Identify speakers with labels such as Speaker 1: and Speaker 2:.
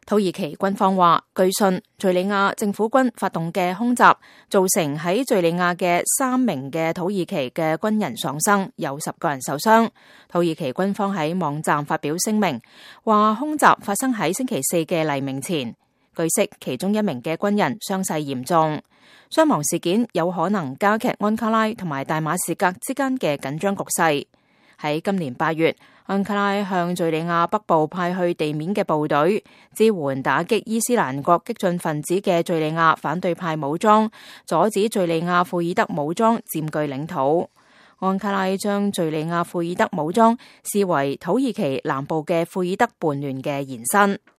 Speaker 1: 土耳其軍方話，據信敘利亞政府軍發動嘅空襲造成喺敘利亞嘅3名嘅土耳其嘅軍人喪生，有10個人受傷。土耳其軍方喺網站發表聲明，話空襲發生喺星期4嘅黎明前。據悉，其中1名嘅軍人傷勢嚴重。傷亡事件有可能加劇安卡拉同埋大馬士革之間嘅緊張局勢。喺今年8月，安卡拉向敘利亞北部派去地面嘅部隊，支援打擊伊斯蘭國激進分子嘅敘利亞反對派武裝，阻止敘利亞庫爾德武裝佔據領土。安卡拉將敘利亞庫爾德武裝視為土耳其南部嘅庫爾德叛亂嘅延伸。